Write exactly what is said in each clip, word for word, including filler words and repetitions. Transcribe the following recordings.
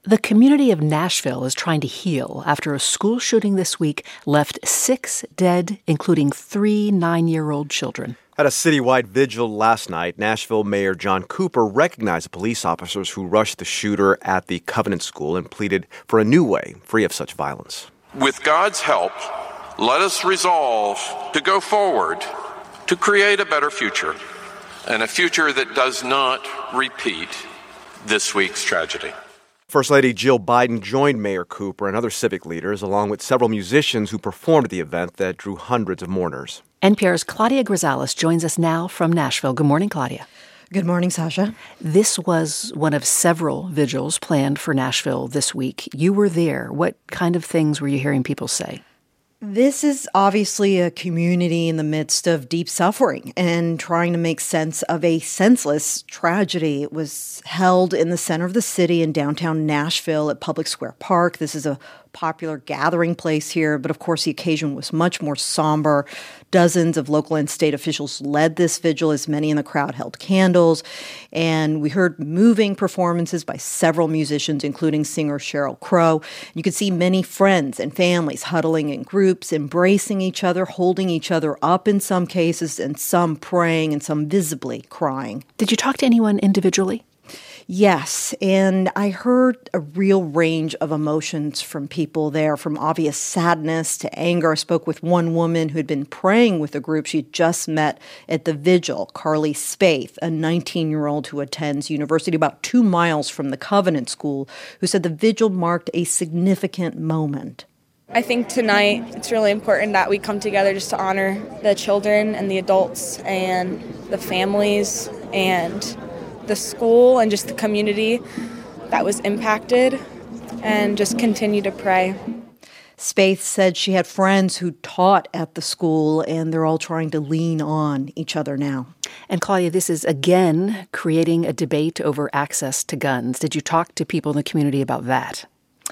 The community of Nashville is trying to heal after a school shooting this week left six dead, including three nine-year-old children. At a citywide vigil last night, Nashville Mayor John Cooper recognized the police officers who rushed the shooter at the Covenant School and pleaded for a new way, free of such violence. With God's help, let us resolve to go forward, to create a better future, and a future that does not repeat this week's tragedy. First Lady Jill Biden joined Mayor Cooper and other civic leaders, along with several musicians who performed at the event that drew hundreds of mourners. N P R's Claudia Grisales joins us now from Nashville. Good morning, Claudia. Good morning, Sasha. This was one of several vigils planned for Nashville this week. You were there. What kind of things were you hearing people say? This is obviously a community in the midst of deep suffering and trying to make sense of a senseless tragedy. It was held in the center of the city in downtown Nashville at Public Square Park. This is a popular gathering place here, but of course the occasion was much more somber. Dozens of local and state officials led this vigil as many in the crowd held candles, and we heard moving performances by several musicians, including singer Sheryl Crow. You could see many friends and families huddling in groups, embracing each other, holding each other up in some cases, and some praying and some visibly crying. Did you talk to anyone individually? Yes, and I heard a real range of emotions from people there, from obvious sadness to anger. I spoke with one woman who had been praying with a group she'd just met at the vigil, Carly Spaeth, a nineteen-year-old who attends university about two miles from the Covenant School, who said the vigil marked a significant moment. I think tonight it's really important that we come together just to honor the children and the adults and the families and the school and just the community that was impacted, and just continue to pray. Spaeth said she had friends who taught at the school, and they're all trying to lean on each other now. And Claudia, this is again creating a debate over access to guns. Did you talk to people in the community about that?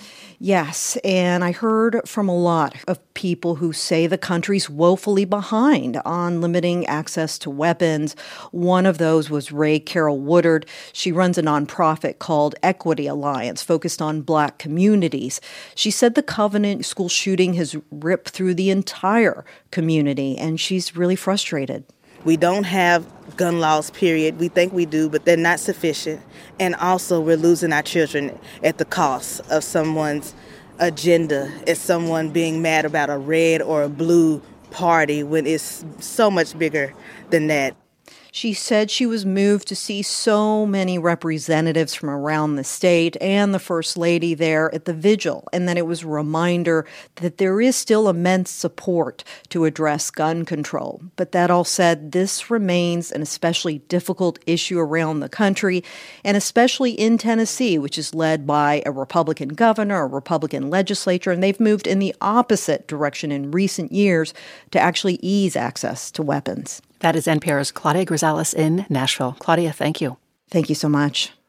Yes, and I heard from a lot of people who say the country's woefully behind on limiting access to weapons. One of those was Ray Carol Woodard. She runs a nonprofit called Equity Alliance, focused on Black communities. She said the Covenant School shooting has ripped through the entire community, and she's really frustrated. We don't have gun laws, period. We think we do, but they're not sufficient. And also, we're losing our children at the cost of someone's agenda, as someone being mad about a red or a blue party when it's so much bigger than that. She said she was moved to see so many representatives from around the state and the First Lady there at the vigil, and that it was a reminder that there is still immense support to address gun control. But that all said, this remains an especially difficult issue around the country, and especially in Tennessee, which is led by a Republican governor, a Republican legislature, and they've moved in the opposite direction in recent years to actually ease access to weapons. That is N P R's Claudia Grisales in Nashville. Claudia, thank you. Thank you so much.